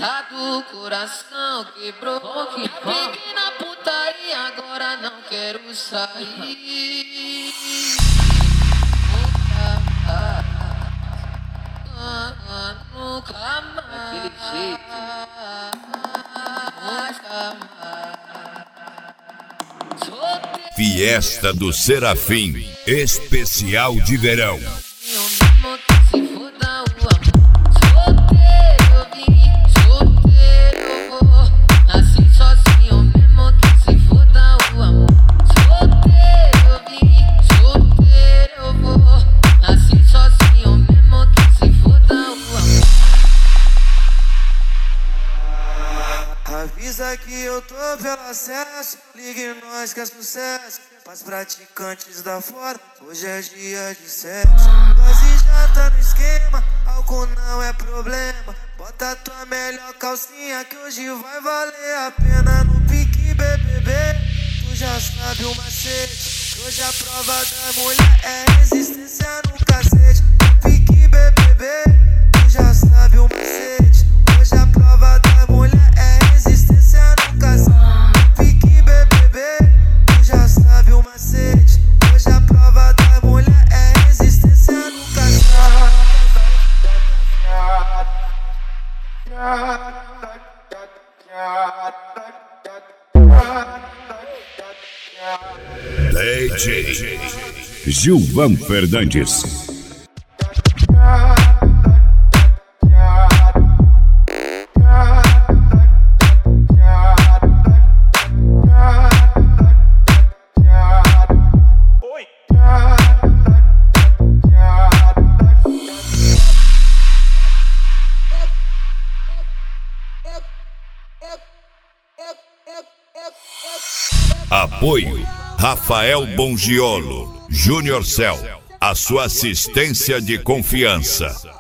A do coração quebrou. Fiquei na putaria, agora não quero sair. Nunca mais. Daquele jeito. Nunca mais. Fiesta do Serafim, especial de verão. Avisa que eu tô pelo acesso, ligue nós que é sucesso. Pras praticantes da fora, hoje é dia de sexo. Dose já tá no esquema, álcool não é problema. Bota tua melhor calcinha que hoje vai valer a pena. No pique BBB, tu já sabe o macete. Hoje a prova da mulher é resistência no cacete. No pique BBB, tu já sabe o macete. Hoje a prova da mulher é resistência no cacete. No pique BBB, tu já sabe o macete. Hoje a prova da mulher é resistência no cacete. DJ Gilvan Fernandes. Apoio Rafael Bongiolo, Júnior Cell, a sua assistência de confiança.